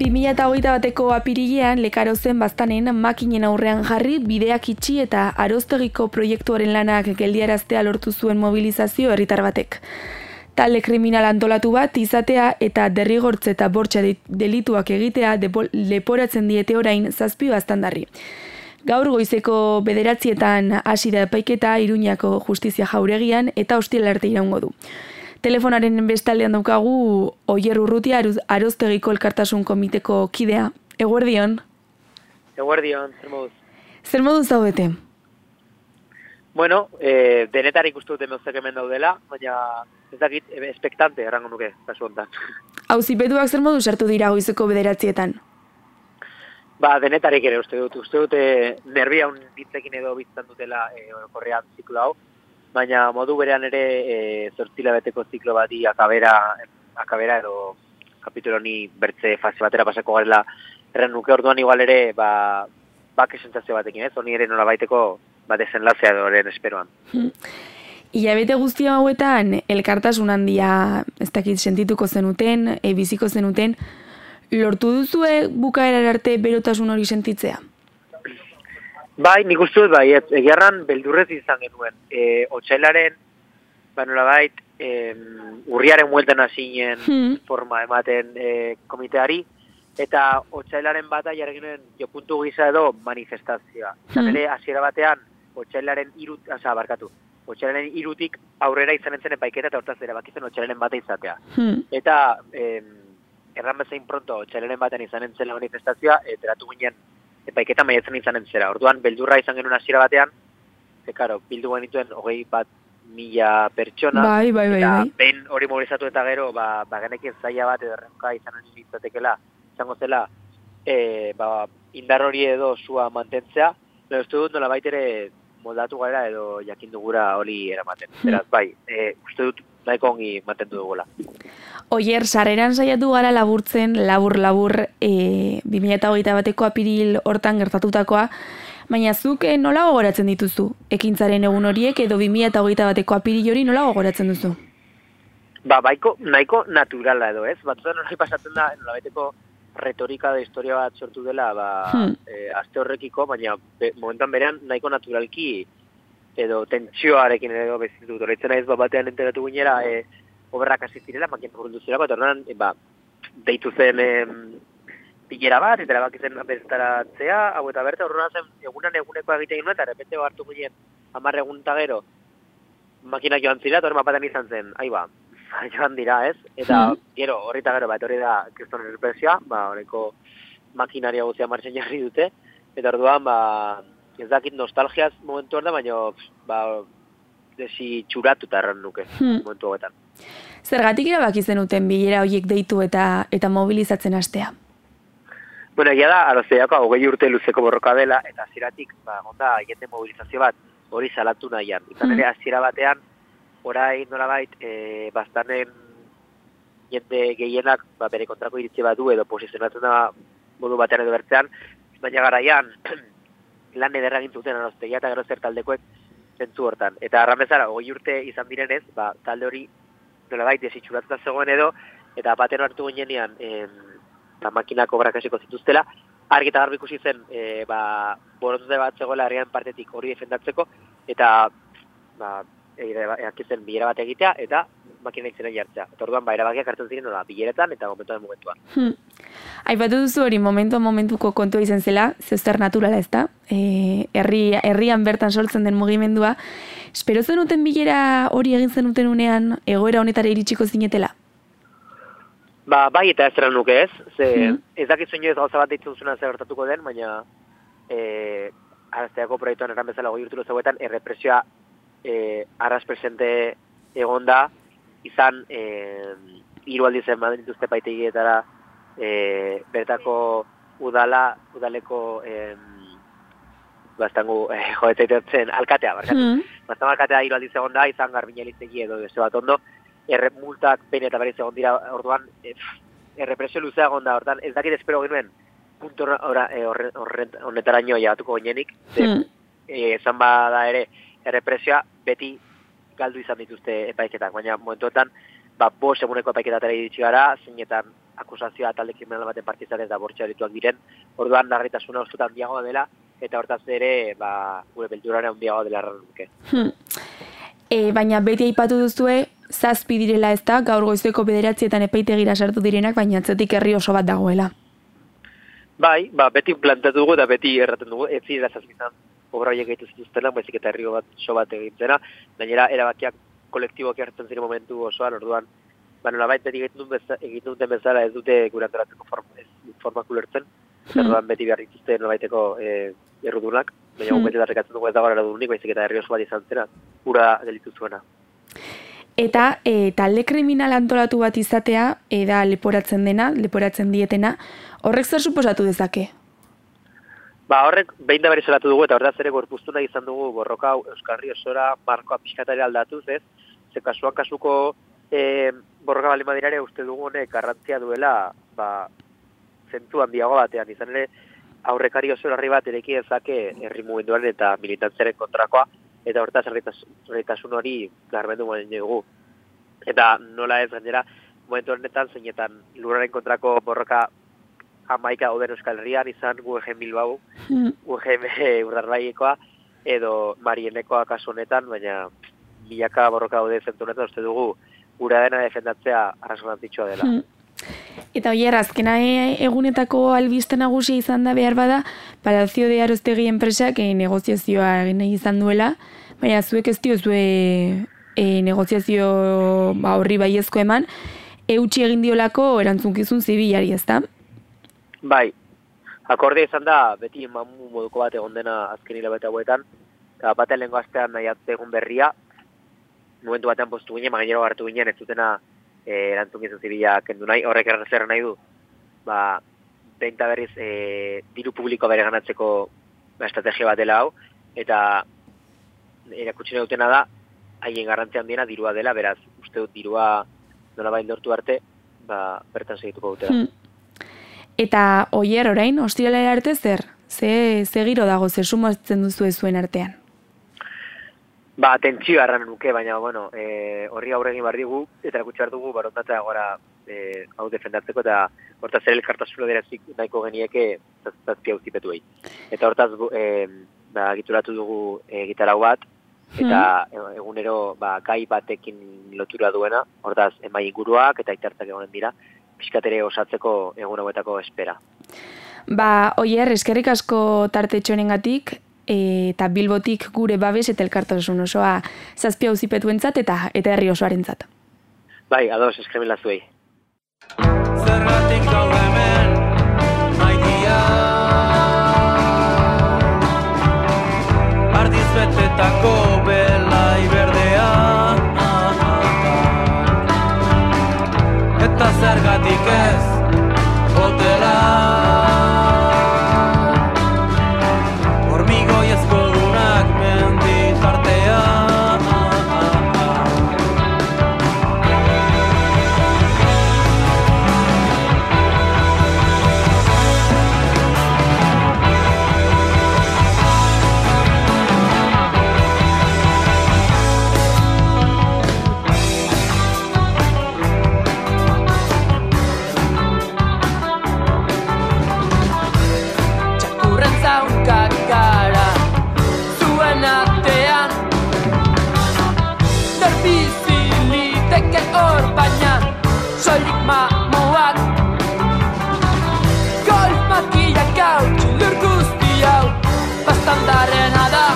2021ko apirilean Lekarozen Baztanen makinen aurrean jarri bideak itxi eta Aroztegiko proiektuaren lanak geldiaraztea lortu zuen mobilizazio herritar batek. Talde kriminal antolatu bat izatea eta derrigortze eta bortxa delituak egitea leporatzen diete orain 7 baztandarri. Gaur goizeko 9:00 hasi da epaiketa Iruñako Justizia Jauregian eta ostiral arte iraungo du. Telefonaren bestaldean daukagu Oier Urrutia, Aroztegiko Elkartasun Komiteko kidea. Eguerdion. Eguerdion, zer moduz? Zer moduz zaudete? Bueno, denetar ikustu dute meuzek hemen daudela, baina ez dakit, espektante errango nuke, kasu hontan. Auzipetuak zer modu sartu dira goizeko 9:00? Denetarik ere uste dute nerbia hitzekin edo bizitzen dutela orokorrean ziklo hau, baina modu berean ere 8 hilabeteko ziklo bati akabera edo kapitulu honi bertze fase batera pasako garela erren nuke, orduan igual ere bake sentsazio batekin, ez? Honi ere nolabaiteko desenlazea edoren esperoan. Hilabete guzti hauetan elkartasun handia ez dakit sentituko zenuten, biziko zenuten, lortu duzue bukaerar arte berotasun hori sentitzea? Bai, nik uste dut, egiarran beldurrez izan genuen. Otsailaren, nolabait, urriaren bueltan hasinen forma ematen komiteari, eta otsailaren bata jarri genuen jopuntu gisa edo manifestazioa. Zanere, hasiera batean, otsailaren 3tik aurrera izanen zen epaiketa eta hortaz erabakitzen otsailaren bata izatea. Eta, erran bezain pronto, otsailaren batean izanen zela manifestazioa, teratu ginen epaiketa maiatzen izanen zera. Orduan, beldurra izan genuen hasiera batean, bildu genituen 21.000 pertsona, eta behin hori mobilizatu eta gero, genekien zaila bat edo errenka izanen izango zela, indar hori edo sua mantentzea, uste dut nolabait ere moldatu gara edo jakindugura hori eramaten. Beraz, uste dut nahiko ongi mantendu dugula. Oier, sarreran saiatu gara laburtzen, labur, 2021ko apiril hortan gertatutakoa, baina zuk nola gogoratzen dituzu? Ekintzaren egun horiek edo 2021ko apiril hori nola gogoratzen duzu? Nahiko naturala edo, ez? Batzutan hori pasatzen da, nolabaiteko retorika da historia bat sortu dela, aste horrekiko, baina momentan berean nahiko naturalki edo tentsioarekin edo bezitu. Horretzen naiz batean enteratu ginera, oberrak hasi zirela, makina burundu zirako, eta horrean, deitu zen bilera bat, eta erabakitzen beztaratzea, hau eta berte, horrean zen eguneko egiten ginen, eta repente hartu ginen 10 egun eta gero, makinak joan zira, eta horrean batean izan zen, joan dira, ez? Eta gero, horri eta gero, hori da, kriston represioa, horreko makinaria guztia martxen jarri dute, eta orduan, ez dakit nostalgiaz momentu hor da, baina, desitxuratuta erran nuke, momentu hauetan. Zergatik erabaki zenuten bilera horiek deitu eta mobilizatzen hastea? Bueno, egia da, Aroztegiko 20 urte luzeko borroka dela, eta hasieratik, onda, jende mobilizazio bat hori salatu nahian. Izan ere, hasiera batean, orain nolabait, Baztanen jende gehienak bere kontrako iritzi bat du edo posizionatzen da modu batean edo bertzean, baina garaian lan ederra egin zuten Aroztegia eta gero zer taldekoek zentzu hortan. Eta arran bezala, 20 urte izan direnez, talde hori nolabait desitxuratuta zegoen edo, eta baten hartu ginean makinak obrak hasiko zituztela, argi eta garbi ikusi zen borondate bat zegoela herrian partetik hori defendatzeko, eta eakitzen bilera bat egitea, eta makina izena jartzea. Eta orduan, erabakiak hartzen ziren bileretan eta momentuan. Aipatu duzu hori momentuko kontua izan zela, zeuster naturala ez da, herrian bertan sortzen den mugimendua. Espero zenuten bilera hori egin zenuten unean, egoera honetara iritsiko zinetela? Bai eta ez eran nuke ez, ez dakizu inoiz gauza bat ditzen zuen zer gertatuko den, baina Aroztegiko proiektuan eran bezala 20 urte luzegoetan, errepresioa arras presente egonda, izan 3 aldiz ematen dituzte epaitegietara bertako udaleko bastango joetetzen alkatea, barkatu. Bastango alkatea 3 aldiz egonda, izan Garbina Elizegi edo beste bat ondo, multak behin eta berriz egon dira, orduan errepresio luzea egonda, orduan ez dakit espero genuen puntu honetaraino jabatuko ginenik, esan bada ere errepresioa beti galdu izan dituzte epaiketak, baina momentuetan 5 eguneko epaiketatara iritsi gara, zeinetan akusazioa talde kriminal baten partizatez da bortxa delituak diren, orduan larritasuna ustutan handiagoa dela, eta hortaz ere, gure belduraren handiagoa dela erran nuke. Baina beti aipatu duzue, 7 direla ez da, gaur goizeko 9etan epaitegira sartu direnak, baina atzetik herri oso bat dagoela. Bai, beti plantatu dugu eta beti erraten dugu, ez zira 7 obra horiek egiten zituztenak, baizik eta herri bat egin zena, gainera erabakiak kolektiboak hartzen ziren momentu osoan, orduan, nolabait beti egiten duten bezala ez dute gure antolatzeko formak ulertzen, orduan beti behar dituzte nolabaiteko errudunak, baina beti darrekatzen dugu ez dago errudunik, baizik eta herri oso bat izan zena, ura delitu zuena. Eta talde kriminal antolatu bat izatea, da leporatzen dietena, horrek zer suposatu dezake? Horrek behin da berri salatu dugu, eta horretaz ere gorpuztu nahi izan dugu borroka Euskal Herri osora markoa pixkatari aldatuz, ez? Ze kasuko borroka baldin badirare uste dugu honek garrantzia duela, zentu handiago batean, izan ere aurrekari osorarri bat ereki ezake herri mugimenduaren eta militantziaren kontrakoa, eta horretaz herritasun hori garbendu moden dugu. Eta nola ez gainera, momentu honetan zeinetan lurraren kontrako borroka 11 gauden Euskal Herrian, izan UGM Bilbao, UGM Urdarbaiekoa, edo Marienekoa kasu honetan, baina milaka borroka gaude zentu honetan, uste dugu, gura dena defendatzea arrasgarrantzitsua dela. Eta oier, azkena egunetako albiste nagusia izan da behar bada, Palacio de Aroztegi enpresak negoziazioa egin nahi izan duela, baina zuek ez diozue negoziazio horri baiezko eman, eutsi egin diolako erantzunkizun zibilari, ezta? Bai, akordea izan da, beti mamu moduko bat egon dena azken hilabete hauetan, eta batean lehenko astean nahi egun berria, momentu batean postu ginen, gainero hartu ginen, ez dutena erantzukizun zibila kendu nahi, horrek errezer nahi du, behin eta berriz diru publiko bere ganatzeko estrategia bat dela hau, eta erakutsi nahi dutena da, haien garrantzia handiena dirua dela, beraz, uste dut dirua nolabait lortu arte, bertan segituko dutela. Eta oier orain, ostiralera arte zer? Ze giro dago, ze sumatzen duzu zuen artean? Tentsio arran nuke, baina, horri aurregin behar digu, eta erakutsi behar dugu, barondatzea gora hau defendatzeko, eta hortaz ere elkartasuna dirazik nahiko genieke zazpia uzipetu egin. Eta hortaz, gituratu dugu gitarau bat, eta egunero gai batekin lotura duena, hortaz, emai inguruak eta itartzak egonen dira, pixkatere osatzeko egun hauetako espera. Oier, eskerrik asko tartetxo honengatik, eta Bilbotik gure babes eta elkartasun osoa zazpia auzipetuentzat eta herri osoarentzat. Bai, ados, eskremila zuei. Zergatik gaude hemen, maitia ardiz betetako belai berdea eta zergatik ez hotela hormigoiezko dunak menditartea soilik mamuak golf makiak hau txilur guzti hau bastandarena da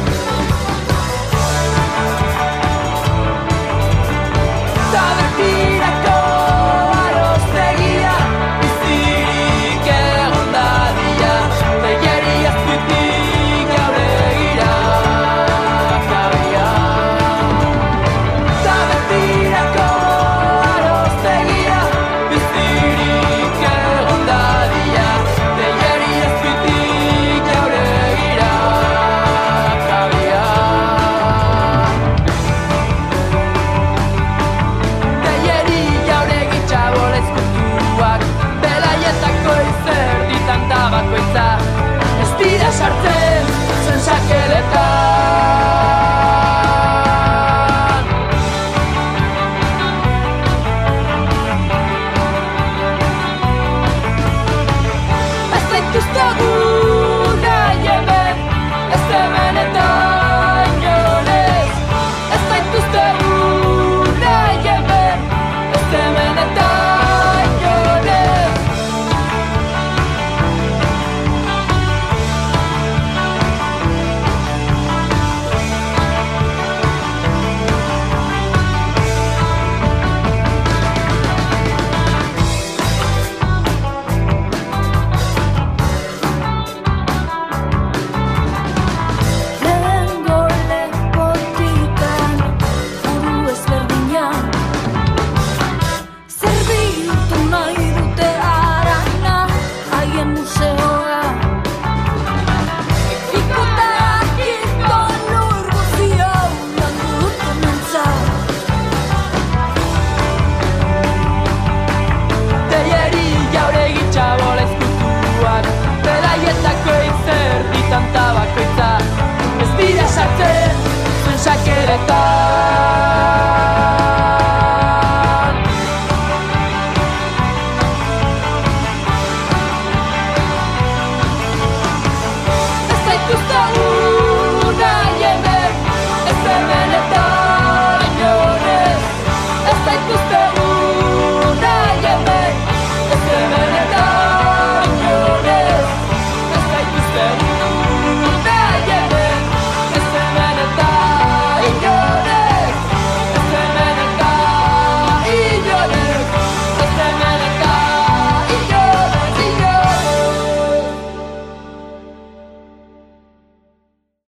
Tabertirako aroztegia bizirik egon dadia begeri azpitik aurregira kabia Tabertirako eta